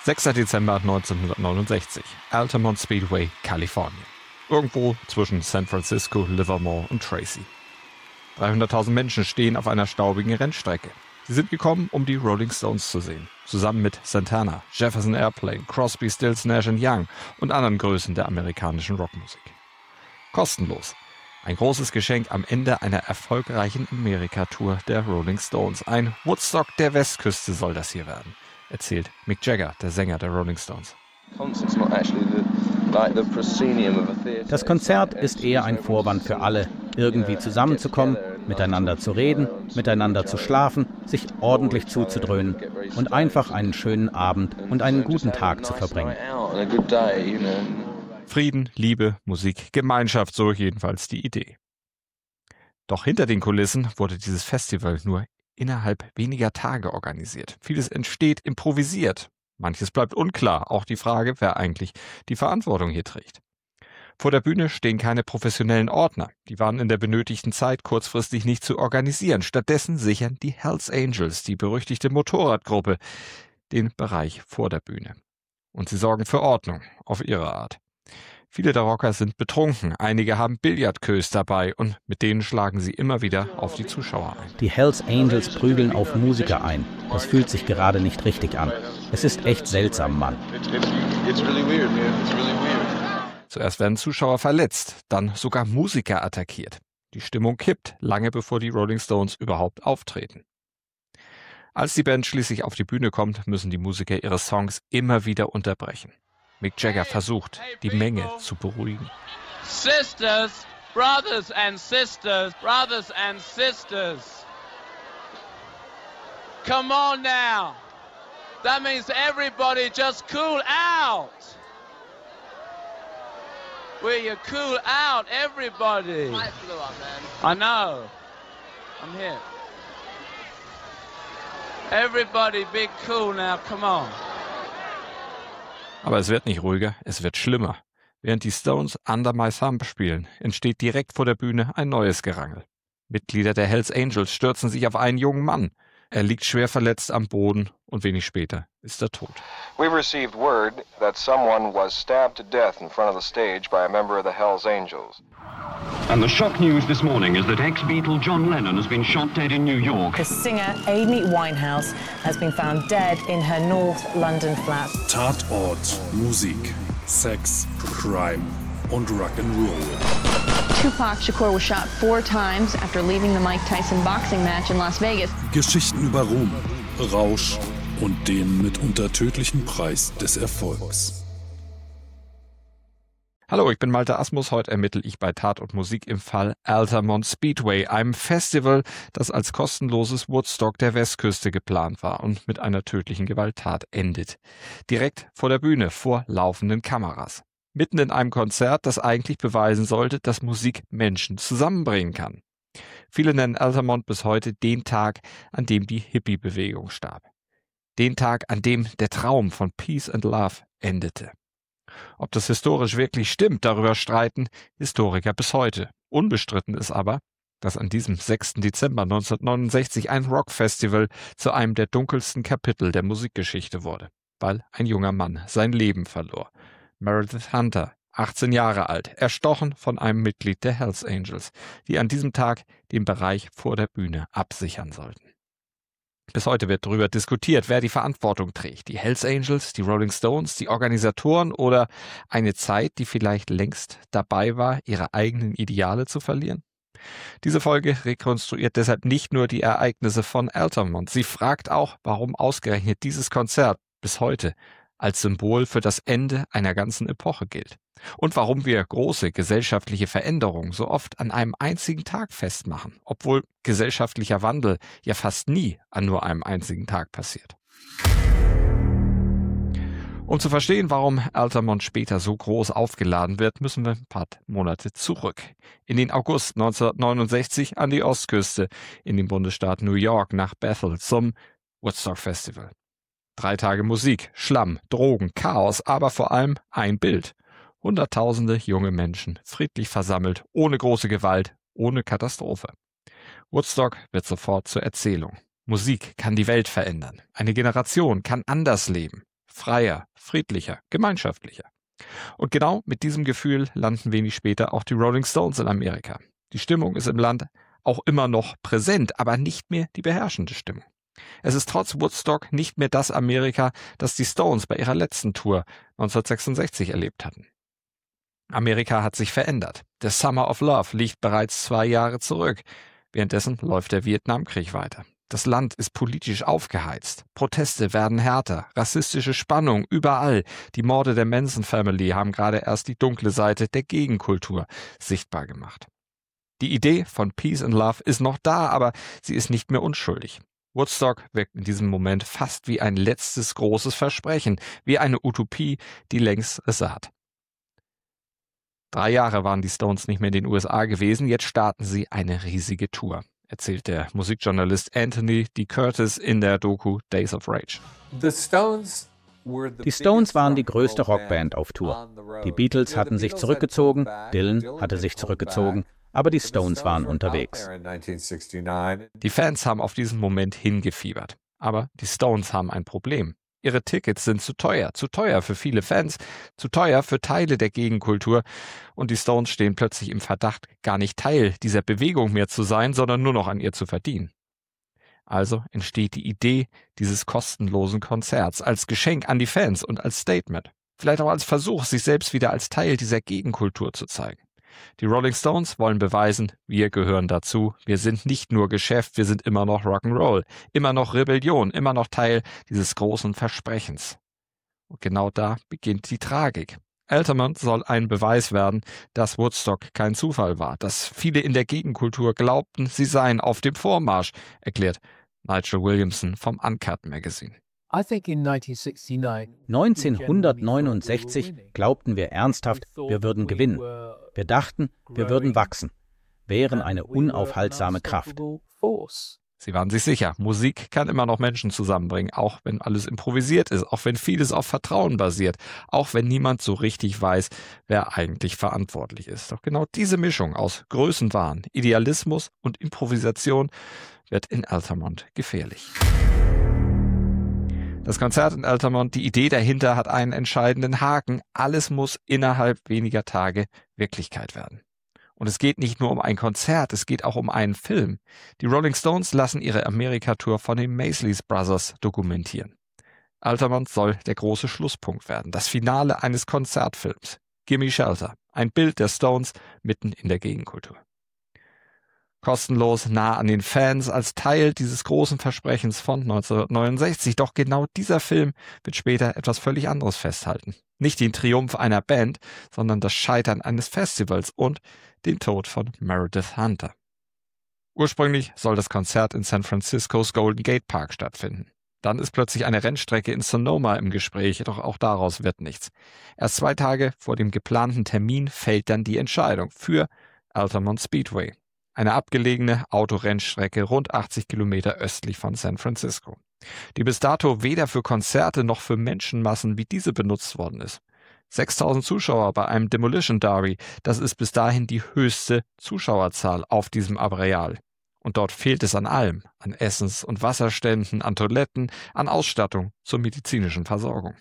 6. Dezember 1969, Altamont Speedway, Kalifornien. Irgendwo zwischen San Francisco, Livermore und Tracy. 300.000 Menschen stehen auf einer staubigen Rennstrecke. Sie sind gekommen, um die Rolling Stones zu sehen. Zusammen mit Santana, Jefferson Airplane, Crosby, Stills, Nash & Young und anderen Größen der amerikanischen Rockmusik. Kostenlos. Ein großes Geschenk am Ende einer erfolgreichen Amerika-Tour der Rolling Stones. Ein Woodstock der Westküste soll das hier werden, erzählt Mick Jagger, der Sänger der Rolling Stones. Das Konzert ist eher ein Vorwand für alle, irgendwie zusammenzukommen, miteinander zu reden, miteinander zu schlafen, sich ordentlich zuzudröhnen und einfach einen schönen Abend und einen guten Tag zu verbringen. Frieden, Liebe, Musik, Gemeinschaft, so jedenfalls die Idee. Doch hinter den Kulissen wurde dieses Festival nur innerhalb weniger Tage organisiert. Vieles entsteht improvisiert. Manches bleibt unklar, auch die Frage, wer eigentlich die Verantwortung hier trägt. Vor der Bühne stehen keine professionellen Ordner. Die waren in der benötigten Zeit kurzfristig nicht zu organisieren. Stattdessen sichern die Hells Angels, die berüchtigte Motorradgruppe, den Bereich vor der Bühne. Und sie sorgen für Ordnung, auf ihre Art. Viele der Rocker sind betrunken, einige haben Billardqueues dabei und mit denen schlagen sie immer wieder auf die Zuschauer ein. Die Hells Angels prügeln auf Musiker ein. Das fühlt sich gerade nicht richtig an. Es ist echt seltsam, Mann. Zuerst werden Zuschauer verletzt, dann sogar Musiker attackiert. Die Stimmung kippt, lange bevor die Rolling Stones überhaupt auftreten. Als die Band schließlich auf die Bühne kommt, müssen die Musiker ihre Songs immer wieder unterbrechen. Mick Jagger versucht, die Menge zu beruhigen. Sisters, brothers and sisters, brothers and sisters. Come on now. That means everybody just cool out. Will you cool out, everybody? I flew up, man. I know. I'm here. Everybody be cool now, come on. Aber es wird nicht ruhiger, es wird schlimmer. Während die Stones Under My Thumb spielen, entsteht direkt vor der Bühne ein neues Gerangel. Mitglieder der Hells Angels stürzen sich auf einen jungen Mann. Er liegt schwer verletzt am Boden und wenig später ist er tot. We received word that someone was stabbed to death in front of the stage by a member of the Hells Angels. And the shock news this morning is that ex-Beatle John Lennon has been shot dead in New York. The singer Amy Winehouse has been found dead in her North London flat. Tatort, Musik, Sex, Crime und Rock'n'Roll. Tupac Shakur was shot 4 times after leaving the Mike Tyson boxing match in Las Vegas. Geschichten über Ruhm, Rausch und den mitunter tödlichen Preis des Erfolgs. Hallo, ich bin Malte Asmus. Heute ermittle ich bei Tat und Musik im Fall Altamont Speedway, einem Festival, das als kostenloses Woodstock der Westküste geplant war und mit einer tödlichen Gewalttat endet. Direkt vor der Bühne, vor laufenden Kameras. Mitten in einem Konzert, das eigentlich beweisen sollte, dass Musik Menschen zusammenbringen kann. Viele nennen Altamont bis heute den Tag, an dem die Hippie-Bewegung starb. Den Tag, an dem der Traum von Peace and Love endete. Ob das historisch wirklich stimmt, darüber streiten Historiker bis heute. Unbestritten ist aber, dass an diesem 6. Dezember 1969 ein Rockfestival zu einem der dunkelsten Kapitel der Musikgeschichte wurde, weil ein junger Mann sein Leben verlor. Meredith Hunter, 18 Jahre alt, erstochen von einem Mitglied der Hells Angels, die an diesem Tag den Bereich vor der Bühne absichern sollten. Bis heute wird darüber diskutiert, wer die Verantwortung trägt. Die Hells Angels, die Rolling Stones, die Organisatoren oder eine Zeit, die vielleicht längst dabei war, ihre eigenen Ideale zu verlieren? Diese Folge rekonstruiert deshalb nicht nur die Ereignisse von Altamont. Sie fragt auch, warum ausgerechnet dieses Konzert bis heute als Symbol für das Ende einer ganzen Epoche gilt. Und warum wir große gesellschaftliche Veränderungen so oft an einem einzigen Tag festmachen, obwohl gesellschaftlicher Wandel ja fast nie an nur einem einzigen Tag passiert. Um zu verstehen, warum Altamont später so groß aufgeladen wird, müssen wir ein paar Monate zurück. In den August 1969 an die Ostküste, in den Bundesstaat New York nach Bethel zum Woodstock Festival. 3 Tage Musik, Schlamm, Drogen, Chaos, aber vor allem ein Bild. Hunderttausende junge Menschen, friedlich versammelt, ohne große Gewalt, ohne Katastrophe. Woodstock wird sofort zur Erzählung. Musik kann die Welt verändern. Eine Generation kann anders leben. freier, friedlicher, gemeinschaftlicher. Und genau mit diesem Gefühl landen wenig später auch die Rolling Stones in Amerika. Die Stimmung ist im Land auch immer noch präsent, aber nicht mehr die beherrschende Stimmung. Es ist trotz Woodstock nicht mehr das Amerika, das die Stones bei ihrer letzten Tour 1966 erlebt hatten. Amerika hat sich verändert. Der Summer of Love liegt bereits 2 Jahre zurück. Währenddessen läuft der Vietnamkrieg weiter. Das Land ist politisch aufgeheizt. Proteste werden härter, rassistische Spannung überall. Die Morde der Manson Family haben gerade erst die dunkle Seite der Gegenkultur sichtbar gemacht. Die Idee von Peace and Love ist noch da, aber sie ist nicht mehr unschuldig. Woodstock wirkt in diesem Moment fast wie ein letztes großes Versprechen, wie eine Utopie, die längst versagt. 3 Jahre waren die Stones nicht mehr in den USA gewesen, jetzt starten sie eine riesige Tour, erzählt der Musikjournalist Anthony D. Curtis in der Doku Days of Rage. Die Stones waren die größte Rockband auf Tour. Die Beatles hatten sich zurückgezogen, Dylan hatte sich zurückgezogen, aber die Stones waren unterwegs. Die Fans haben auf diesen Moment hingefiebert. Aber die Stones haben ein Problem. Ihre Tickets sind zu teuer für viele Fans, zu teuer für Teile der Gegenkultur. Und die Stones stehen plötzlich im Verdacht, gar nicht Teil dieser Bewegung mehr zu sein, sondern nur noch an ihr zu verdienen. Also entsteht die Idee dieses kostenlosen Konzerts als Geschenk an die Fans und als Statement. Vielleicht auch als Versuch, sich selbst wieder als Teil dieser Gegenkultur zu zeigen. Die Rolling Stones wollen beweisen, wir gehören dazu. Wir sind nicht nur Geschäft, wir sind immer noch Rock'n'Roll, immer noch Rebellion, immer noch Teil dieses großen Versprechens. Und genau da beginnt die Tragik. Altamont soll ein Beweis werden, dass Woodstock kein Zufall war, dass viele in der Gegenkultur glaubten, sie seien auf dem Vormarsch, erklärt Nigel Williamson vom Uncut Magazine. 1969 glaubten wir ernsthaft, wir würden gewinnen. Wir dachten, wir würden wachsen, wären eine unaufhaltsame Kraft. Sie waren sich sicher, Musik kann immer noch Menschen zusammenbringen, auch wenn alles improvisiert ist, auch wenn vieles auf Vertrauen basiert, auch wenn niemand so richtig weiß, wer eigentlich verantwortlich ist. Doch genau diese Mischung aus Größenwahn, Idealismus und Improvisation wird in Altamont gefährlich. Das Konzert in Altamont, die Idee dahinter hat einen entscheidenden Haken. Alles muss innerhalb weniger Tage Wirklichkeit werden. Und es geht nicht nur um ein Konzert, es geht auch um einen Film. Die Rolling Stones lassen ihre Amerika-Tour von den Maysles Brothers dokumentieren. Altamont soll der große Schlusspunkt werden, das Finale eines Konzertfilms. Gimme Shelter, ein Bild der Stones mitten in der Gegenkultur. Kostenlos, nah an den Fans, als Teil dieses großen Versprechens von 1969. Doch genau dieser Film wird später etwas völlig anderes festhalten. Nicht den Triumph einer Band, sondern das Scheitern eines Festivals und den Tod von Meredith Hunter. Ursprünglich soll das Konzert in San Franciscos Golden Gate Park stattfinden. Dann ist plötzlich eine Rennstrecke in Sonoma im Gespräch, doch auch daraus wird nichts. Erst 2 Tage vor dem geplanten Termin fällt dann die Entscheidung für Altamont Speedway. Eine abgelegene Autorennstrecke rund 80 Kilometer östlich von San Francisco, die bis dato weder für Konzerte noch für Menschenmassen wie diese benutzt worden ist. 6.000 Zuschauer bei einem Demolition Derby, das ist bis dahin die höchste Zuschauerzahl auf diesem Areal. Und dort fehlt es an allem, an Essens- und Wasserständen, an Toiletten, an Ausstattung zur medizinischen Versorgung.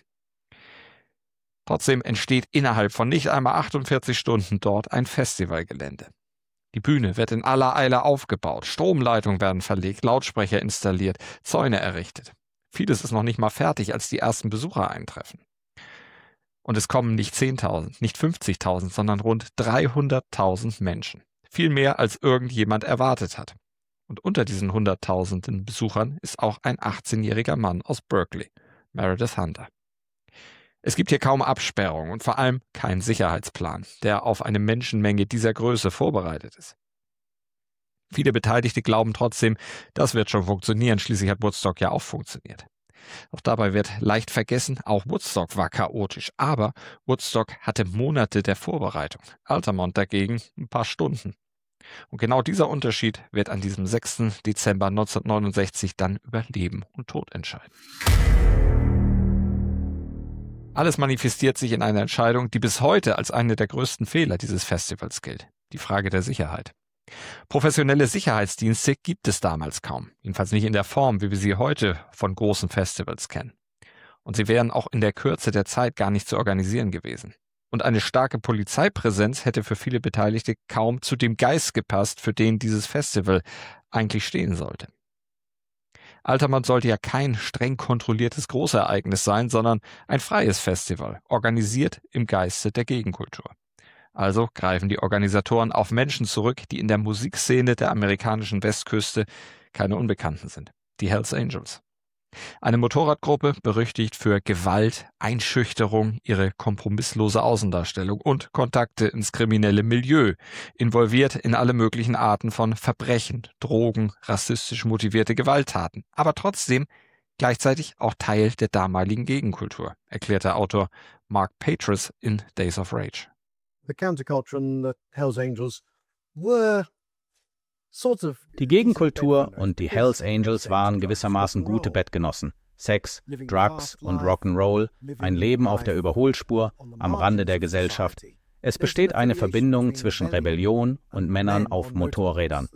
Trotzdem entsteht innerhalb von nicht einmal 48 Stunden dort ein Festivalgelände. Die Bühne wird in aller Eile aufgebaut, Stromleitungen werden verlegt, Lautsprecher installiert, Zäune errichtet. Vieles ist noch nicht mal fertig, als die ersten Besucher eintreffen. Und es kommen nicht 10.000, nicht 50.000, sondern rund 300.000 Menschen. Viel mehr, als irgendjemand erwartet hat. Und unter diesen 100.000 Besuchern ist auch ein 18-jähriger Mann aus Berkeley, Meredith Hunter. Es gibt hier kaum Absperrung und vor allem keinen Sicherheitsplan, der auf eine Menschenmenge dieser Größe vorbereitet ist. Viele Beteiligte glauben trotzdem, das wird schon funktionieren, schließlich hat Woodstock ja auch funktioniert. Doch dabei wird leicht vergessen, auch Woodstock war chaotisch, aber Woodstock hatte Monate der Vorbereitung, Altamont dagegen ein paar Stunden. Und genau dieser Unterschied wird an diesem 6. Dezember 1969 dann über Leben und Tod entscheiden. Alles manifestiert sich in einer Entscheidung, die bis heute als eine der größten Fehler dieses Festivals gilt. Die Frage der Sicherheit. Professionelle Sicherheitsdienste gibt es damals kaum. Jedenfalls nicht in der Form, wie wir sie heute von großen Festivals kennen. Und sie wären auch in der Kürze der Zeit gar nicht zu organisieren gewesen. Und eine starke Polizeipräsenz hätte für viele Beteiligte kaum zu dem Geist gepasst, für den dieses Festival eigentlich stehen sollte. Altamont sollte ja kein streng kontrolliertes Großereignis sein, sondern ein freies Festival, organisiert im Geiste der Gegenkultur. Also greifen die Organisatoren auf Menschen zurück, die in der Musikszene der amerikanischen Westküste keine Unbekannten sind. Die Hells Angels. Eine Motorradgruppe, berüchtigt für Gewalt, Einschüchterung, ihre kompromisslose Außendarstellung und Kontakte ins kriminelle Milieu, involviert in alle möglichen Arten von Verbrechen, Drogen, rassistisch motivierte Gewalttaten, aber trotzdem gleichzeitig auch Teil der damaligen Gegenkultur, erklärt der Autor Mark Patras in Days of Rage. Die Gegenkultur und die Hells Angels waren gewissermaßen gute Bettgenossen. Sex, Drugs und Rock'n'Roll, ein Leben auf der Überholspur, am Rande der Gesellschaft. Es besteht eine Verbindung zwischen Rebellion und Männern auf Motorrädern.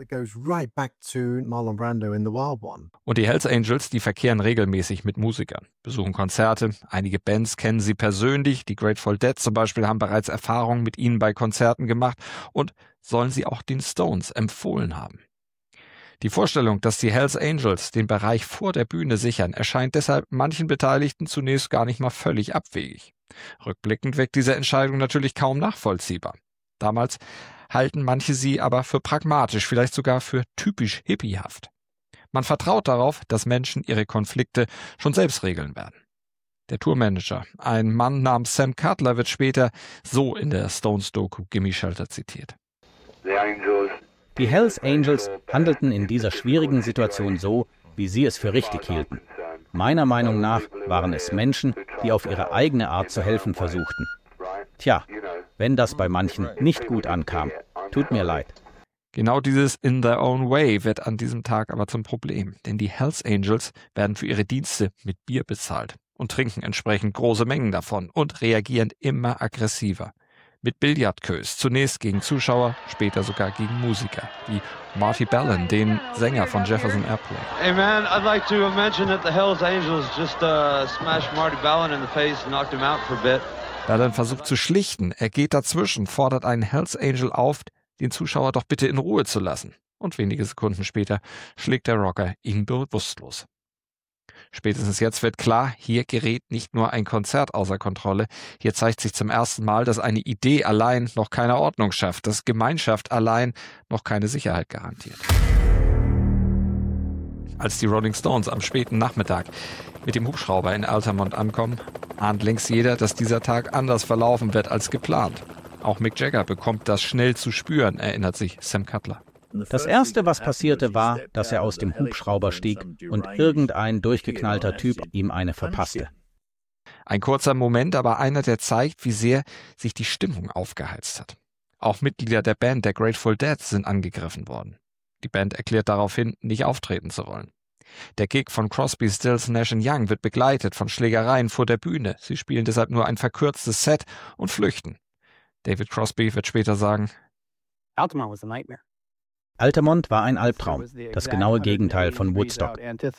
Und die Hells Angels, die verkehren regelmäßig mit Musikern, besuchen Konzerte, einige Bands kennen sie persönlich, die Grateful Dead zum Beispiel haben bereits Erfahrungen mit ihnen bei Konzerten gemacht und sollen sie auch den Stones empfohlen haben. Die Vorstellung, dass die Hells Angels den Bereich vor der Bühne sichern, erscheint deshalb manchen Beteiligten zunächst gar nicht mal völlig abwegig. Rückblickend wirkt diese Entscheidung natürlich kaum nachvollziehbar. Damals halten manche sie aber für pragmatisch, vielleicht sogar für typisch hippiehaft. Man vertraut darauf, dass Menschen ihre Konflikte schon selbst regeln werden. Der Tourmanager, ein Mann namens Sam Cutler, wird später so in der Stones-Doku Gimme Shelter zitiert. Die Hells Angels handelten in dieser schwierigen Situation so, wie sie es für richtig hielten. Meiner Meinung nach waren es Menschen, die auf ihre eigene Art zu helfen versuchten. Tja, wenn das bei manchen nicht gut ankam, tut mir leid. Genau dieses In Their Own Way wird an diesem Tag aber zum Problem, denn die Hells Angels werden für ihre Dienste mit Bier bezahlt und trinken entsprechend große Mengen davon und reagieren immer aggressiver. Mit Billardqueues, zunächst gegen Zuschauer, später sogar gegen Musiker, wie Marty Balin, den Sänger von Jefferson Airplane. Hey man, I'd like to mention that the Hells Angels just smashed Marty Balin in the face and knocked him out for a bit. Balin versucht zu schlichten, er geht dazwischen, fordert einen Hells Angel auf, den Zuschauer doch bitte in Ruhe zu lassen. Und wenige Sekunden später schlägt der Rocker ihn bewusstlos. Spätestens jetzt wird klar, hier gerät nicht nur ein Konzert außer Kontrolle, hier zeigt sich zum ersten Mal, dass eine Idee allein noch keine Ordnung schafft, dass Gemeinschaft allein noch keine Sicherheit garantiert. Als die Rolling Stones am späten Nachmittag mit dem Hubschrauber in Altamont ankommen, ahnt längst jeder, dass dieser Tag anders verlaufen wird als geplant. Auch Mick Jagger bekommt das schnell zu spüren, erinnert sich Sam Cutler. Das Erste, was passierte, war, dass er aus dem Hubschrauber stieg und irgendein durchgeknallter Typ ihm eine verpasste. Ein kurzer Moment, aber einer, der zeigt, wie sehr sich die Stimmung aufgeheizt hat. Auch Mitglieder der Band der Grateful Dead sind angegriffen worden. Die Band erklärt daraufhin, nicht auftreten zu wollen. Der Gig von Crosby, Stills, Nash & Young wird begleitet von Schlägereien vor der Bühne. Sie spielen deshalb nur ein verkürztes Set und flüchten. David Crosby wird später sagen: Altamont was a nightmare. Altamont war ein Albtraum, das genaue Gegenteil von Woodstock.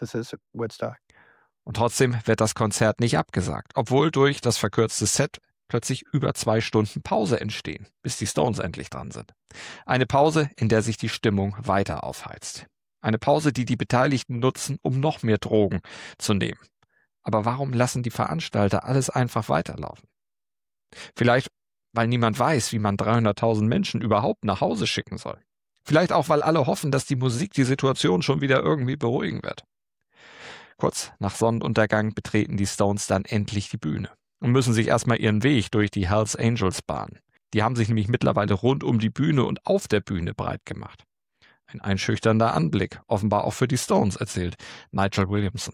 Und trotzdem wird das Konzert nicht abgesagt, obwohl durch das verkürzte Set plötzlich über 2 Stunden Pause entstehen, bis die Stones endlich dran sind. Eine Pause, in der sich die Stimmung weiter aufheizt. Eine Pause, die die Beteiligten nutzen, um noch mehr Drogen zu nehmen. Aber warum lassen die Veranstalter alles einfach weiterlaufen? Vielleicht, weil niemand weiß, wie man 300.000 Menschen überhaupt nach Hause schicken soll. Vielleicht auch, weil alle hoffen, dass die Musik die Situation schon wieder irgendwie beruhigen wird. Kurz nach Sonnenuntergang betreten die Stones dann endlich die Bühne und müssen sich erstmal ihren Weg durch die Hells Angels bahnen. Die haben sich nämlich mittlerweile rund um die Bühne und auf der Bühne breit gemacht. Ein einschüchternder Anblick, offenbar auch für die Stones, erzählt Nigel Williamson.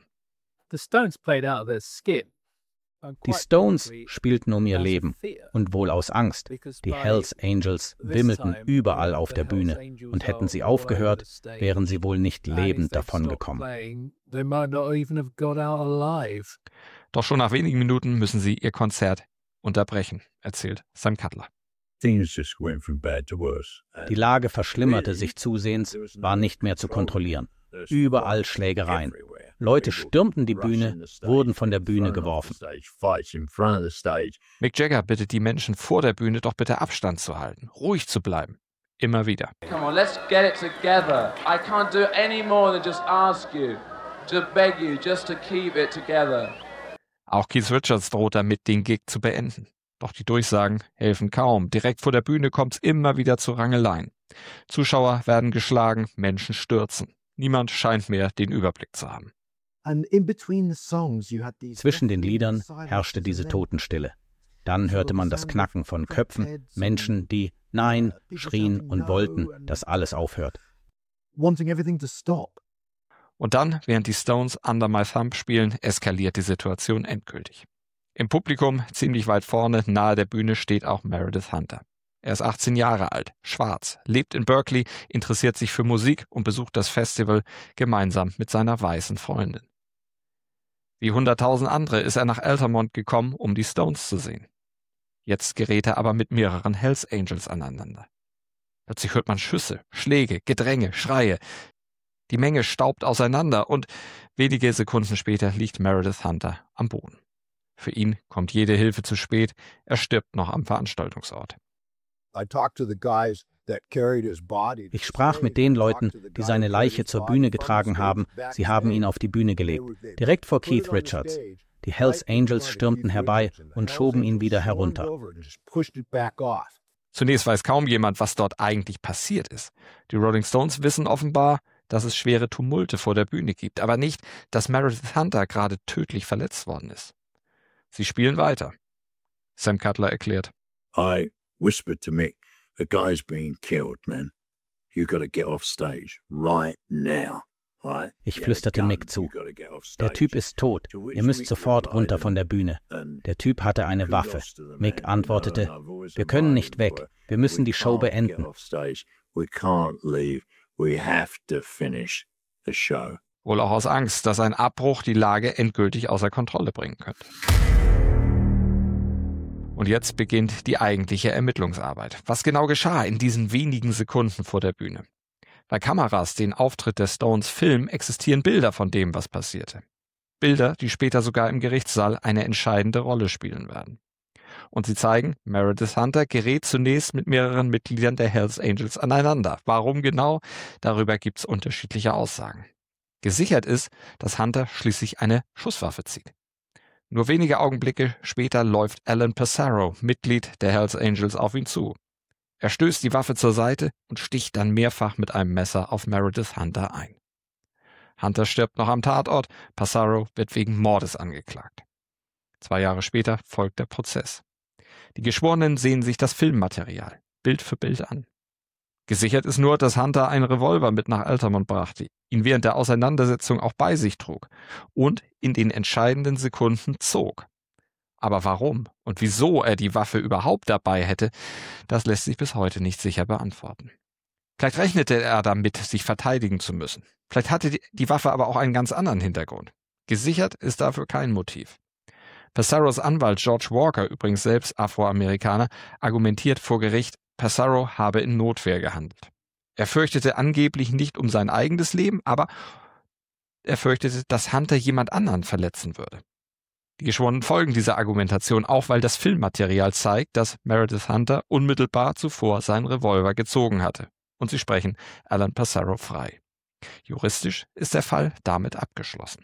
Die Stones spielten um ihr Leben und wohl aus Angst. Die Hells Angels wimmelten überall auf der Bühne und hätten sie aufgehört, wären sie wohl nicht lebend davongekommen. Doch schon nach wenigen Minuten müssen sie ihr Konzert unterbrechen, erzählt Sam Cutler. Die Lage verschlimmerte sich zusehends, war nicht mehr zu kontrollieren. Überall Schlägereien. Leute stürmten die Bühne, wurden von der Bühne geworfen. Mick Jagger bittet die Menschen vor der Bühne doch bitte Abstand zu halten, ruhig zu bleiben. Immer wieder. Come on, let's get it together. I can't do any more than just ask you, to beg you, just to keep it together. Auch Keith Richards droht damit, den Gig zu beenden. Doch die Durchsagen helfen kaum. Direkt vor der Bühne kommt es immer wieder zu Rangeleien. Zuschauer werden geschlagen, Menschen stürzen. Niemand scheint mehr den Überblick zu haben. Zwischen den Liedern herrschte diese Totenstille. Dann hörte man das Knacken von Köpfen, Menschen, die Nein schrien und wollten, dass alles aufhört. Und dann, während die Stones Under My Thumb spielen, eskaliert die Situation endgültig. Im Publikum, ziemlich weit vorne, nahe der Bühne, steht auch Meredith Hunter. Er ist 18 Jahre alt, schwarz, lebt in Berkeley, interessiert sich für Musik und besucht das Festival gemeinsam mit seiner weißen Freundin. Wie 100.000 andere ist er nach Altamont gekommen, um die Stones zu sehen. Jetzt gerät er aber mit mehreren Hells Angels aneinander. Plötzlich hört man Schüsse, Schläge, Gedränge, Schreie. Die Menge staubt auseinander und wenige Sekunden später liegt Meredith Hunter am Boden. Für ihn kommt jede Hilfe zu spät, er stirbt noch am Veranstaltungsort. Ich sprach mit den Leuten, die seine Leiche zur Bühne getragen haben. Sie haben ihn auf die Bühne gelegt, direkt vor Keith Richards. Die Hells Angels stürmten herbei und schoben ihn wieder herunter. Zunächst weiß kaum jemand, was dort eigentlich passiert ist. Die Rolling Stones wissen offenbar, dass es schwere Tumulte vor der Bühne gibt, aber nicht, dass Meredith Hunter gerade tödlich verletzt worden ist. Sie spielen weiter. Sam Cutler erklärt. I whispered to Mick, a guy's being killed, man. You gotta get off stage right now. Ich flüsterte Mick zu. Der Typ ist tot. Ihr müsst sofort runter von der Bühne. Der Typ hatte eine Waffe. Mick antwortete, wir können nicht weg. Wir müssen die Show beenden. Wohl auch aus Angst, dass ein Abbruch die Lage endgültig außer Kontrolle bringen könnte. Und jetzt beginnt die eigentliche Ermittlungsarbeit. Was genau geschah in diesen wenigen Sekunden vor der Bühne? Weil Kameras den Auftritt der Stones filmen, existieren Bilder von dem, was passierte. Bilder, die später sogar im Gerichtssaal eine entscheidende Rolle spielen werden. Und sie zeigen, Meredith Hunter gerät zunächst mit mehreren Mitgliedern der Hells Angels aneinander. Warum genau? Darüber gibt es unterschiedliche Aussagen. Gesichert ist, dass Hunter schließlich eine Schusswaffe zieht. Nur wenige Augenblicke später läuft Alan Passaro, Mitglied der Hells Angels, auf ihn zu. Er stößt die Waffe zur Seite und sticht dann mehrfach mit einem Messer auf Meredith Hunter ein. Hunter stirbt noch am Tatort, Passaro wird wegen Mordes angeklagt. 2 Jahre später folgt der Prozess. Die Geschworenen sehen sich das Filmmaterial, Bild für Bild an. Gesichert ist nur, dass Hunter einen Revolver mit nach Altamont brachte, ihn während der Auseinandersetzung auch bei sich trug und in den entscheidenden Sekunden zog. Aber warum und wieso er die Waffe überhaupt dabei hätte, das lässt sich bis heute nicht sicher beantworten. Vielleicht rechnete er damit, sich verteidigen zu müssen. Vielleicht hatte die Waffe aber auch einen ganz anderen Hintergrund. Gesichert ist dafür kein Motiv. Passaros Anwalt George Walker, übrigens selbst Afroamerikaner, argumentiert vor Gericht, Passaro habe in Notwehr gehandelt. Er fürchtete angeblich nicht um sein eigenes Leben, aber er fürchtete, dass Hunter jemand anderen verletzen würde. Die Geschworenen folgen dieser Argumentation auch, weil das Filmmaterial zeigt, dass Meredith Hunter unmittelbar zuvor seinen Revolver gezogen hatte. Und sie sprechen Alan Passaro frei. Juristisch ist der Fall damit abgeschlossen.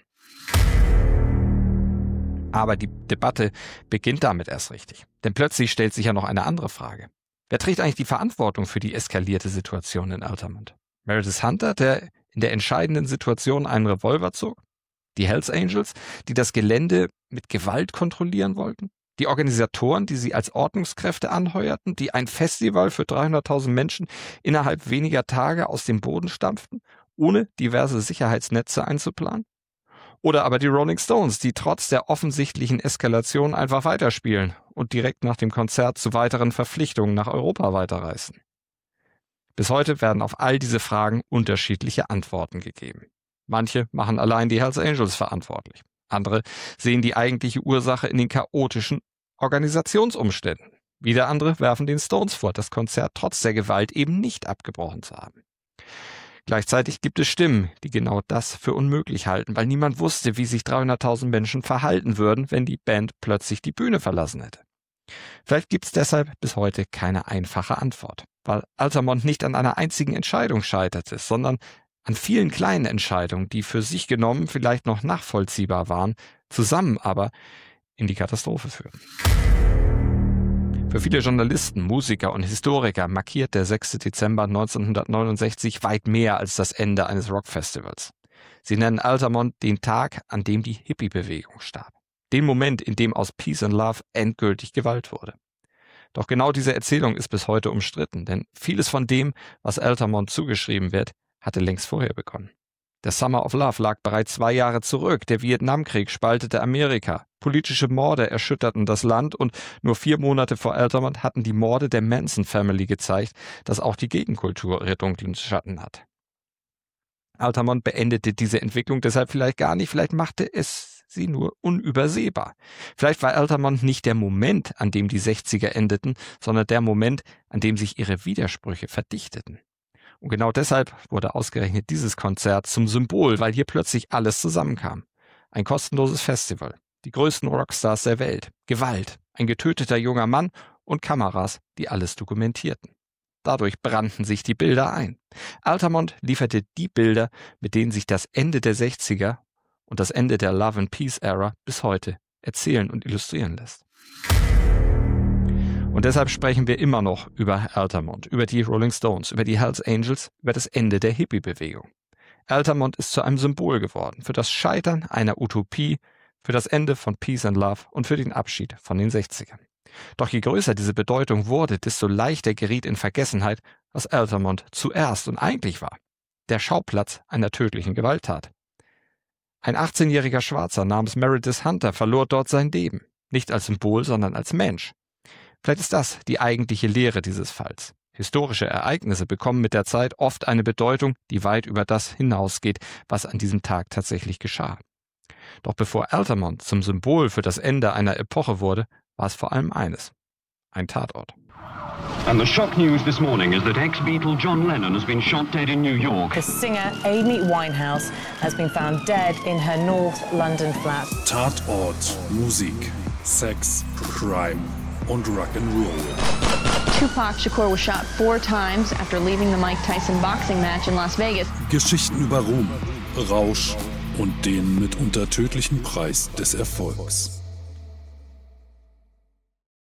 Aber die Debatte beginnt damit erst richtig. Denn plötzlich stellt sich ja noch eine andere Frage. Wer trägt eigentlich die Verantwortung für die eskalierte Situation in Altamont? Meredith Hunter, der in der entscheidenden Situation einen Revolver zog? Die Hells Angels, die das Gelände mit Gewalt kontrollieren wollten? Die Organisatoren, die sie als Ordnungskräfte anheuerten, die ein Festival für 300.000 Menschen innerhalb weniger Tage aus dem Boden stampften, ohne diverse Sicherheitsnetze einzuplanen? Oder aber die Rolling Stones, die trotz der offensichtlichen Eskalation einfach weiterspielen und direkt nach dem Konzert zu weiteren Verpflichtungen nach Europa weiterreisen? Bis heute werden auf all diese Fragen unterschiedliche Antworten gegeben. Manche machen allein die Hells Angels verantwortlich. Andere sehen die eigentliche Ursache in den chaotischen Organisationsumständen. Wieder andere werfen den Stones vor, das Konzert trotz der Gewalt eben nicht abgebrochen zu haben. Gleichzeitig gibt es Stimmen, die genau das für unmöglich halten, weil niemand wusste, wie sich 300.000 Menschen verhalten würden, wenn die Band plötzlich die Bühne verlassen hätte. Vielleicht gibt es deshalb bis heute keine einfache Antwort, weil Altamont nicht an einer einzigen Entscheidung scheiterte, sondern an vielen kleinen Entscheidungen, die für sich genommen vielleicht noch nachvollziehbar waren, zusammen aber in die Katastrophe führen. Für viele Journalisten, Musiker und Historiker markiert der 6. Dezember 1969 weit mehr als das Ende eines Rockfestivals. Sie nennen Altamont den Tag, an dem die Hippie-Bewegung starb. Den Moment, in dem aus Peace and Love endgültig Gewalt wurde. Doch genau diese Erzählung ist bis heute umstritten, denn vieles von dem, was Altamont zugeschrieben wird, hatte längst vorher begonnen. Der Summer of Love lag bereits 2 Jahre zurück, der Vietnamkrieg spaltete Amerika, politische Morde erschütterten das Land und nur 4 Monate vor Altamont hatten die Morde der Manson Family gezeigt, dass auch die Gegenkultur ihre dunklen Schatten hat. Altamont beendete diese Entwicklung deshalb vielleicht gar nicht, vielleicht machte es sie nur unübersehbar. Vielleicht war Altamont nicht der Moment, an dem die 60er endeten, sondern der Moment, an dem sich ihre Widersprüche verdichteten. Und genau deshalb wurde ausgerechnet dieses Konzert zum Symbol, weil hier plötzlich alles zusammenkam. Ein kostenloses Festival, die größten Rockstars der Welt, Gewalt, ein getöteter junger Mann und Kameras, die alles dokumentierten. Dadurch brannten sich die Bilder ein. Altamont lieferte die Bilder, mit denen sich das Ende der 60er und das Ende der Love and Peace Era bis heute erzählen und illustrieren lässt. Und deshalb sprechen wir immer noch über Altamont, über die Rolling Stones, über die Hells Angels, über das Ende der Hippie-Bewegung. Altamont ist zu einem Symbol geworden für das Scheitern einer Utopie, für das Ende von Peace and Love und für den Abschied von den 60ern. Doch je größer diese Bedeutung wurde, desto leichter geriet in Vergessenheit, was Altamont zuerst und eigentlich war. Der Schauplatz einer tödlichen Gewalttat. Ein 18-jähriger Schwarzer namens Meredith Hunter verlor dort sein Leben. Nicht als Symbol, sondern als Mensch. Vielleicht ist das die eigentliche Lehre dieses Falls. Historische Ereignisse bekommen mit der Zeit oft eine Bedeutung, die weit über das hinausgeht, was an diesem Tag tatsächlich geschah. Doch bevor Altamont zum Symbol für das Ende einer Epoche wurde, war es vor allem eines: ein Tatort. And the shock news this morning is that ex-Beatle John Lennon has been shot dead in New York. The singer Amy Winehouse has been found dead in her North London flat. Tatort, Musik, Sex, Crime und Rock'n'Roll. Tupac Shakur was shot 4 times after leaving the Mike Tyson boxing match in Las Vegas. Geschichten über Ruhm, Rausch und den mitunter tödlichen Preis des Erfolgs.